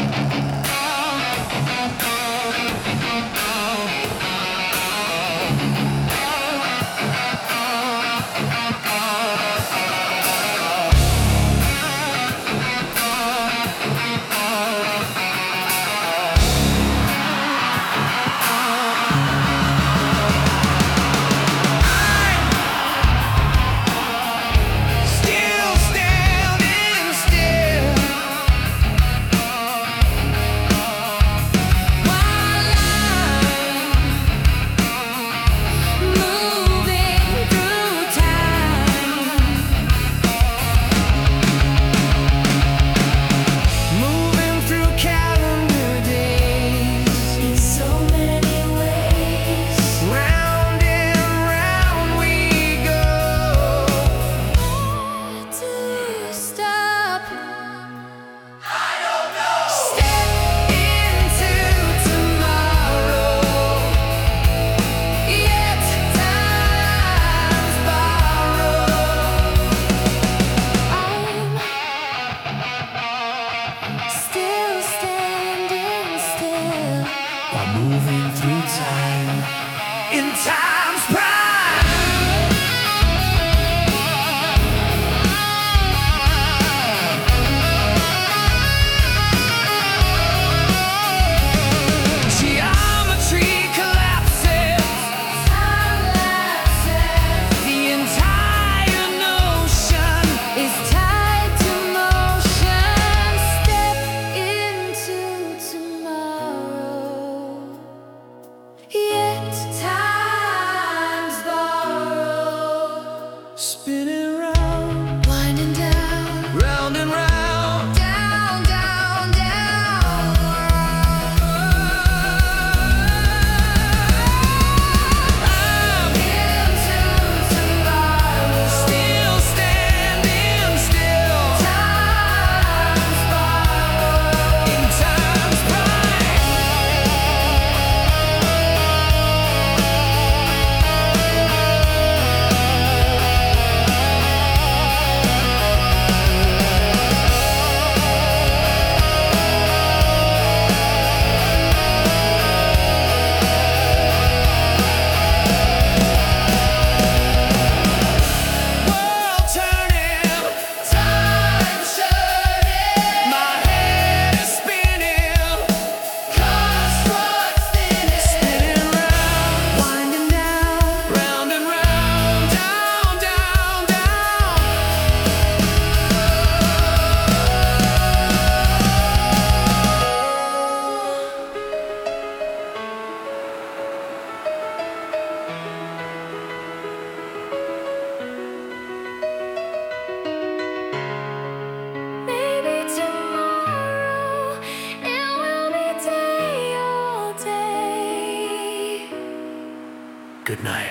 Moving through time in time's prime. Geometry collapses, time lapses. The entire notion is tied to motion. Step into tomorrow. Yet time's borrowed. Spinning round, winding down, round and round, down, down, down. I'm into tomorrow, still standing still. Time's borrowed, in time's prime. World turning, time churning. My head is spinning, constructs spinning round, winding down, round and round, down, down, down. Maybe tomorrow it will be day all day. Good night.